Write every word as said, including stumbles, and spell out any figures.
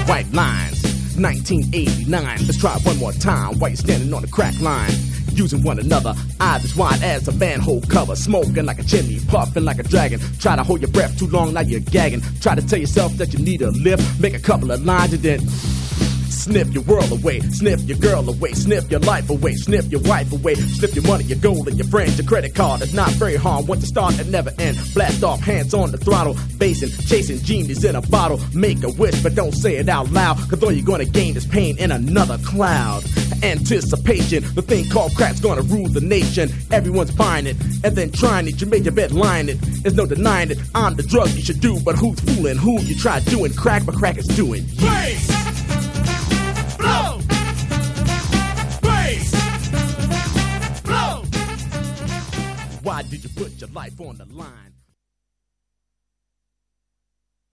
white lines. nineteen eighty-nine, let's try one more time while you're standing on the crack line. Using one another, eyes as wide as a manhole cover. Smoking like a chimney, puffing like a dragon. Try to hold your breath too long, now you're gagging. Try to tell yourself that you need a lift. Make a couple of lines and then sniff your world away, sniff your girl away, sniff your life away, sniff your wife away, sniff your money, your gold, and your friends. Your credit card is not very hard. Once it start, it never end. Blast off, hands on the throttle, basing, chasing genies in a bottle. Make a wish, but don't say it out loud, cause all you're gonna gain is pain in another cloud. Anticipation, the thing called crack's gonna rule the nation. Everyone's buying it, and then trying it. You made your bed lying it, there's no denying it. I'm the drug you should do, but who's fooling who? You try doing crack, but crack is doing you. Bass! Blow! Bass! Blow! Why did you put your life on the line?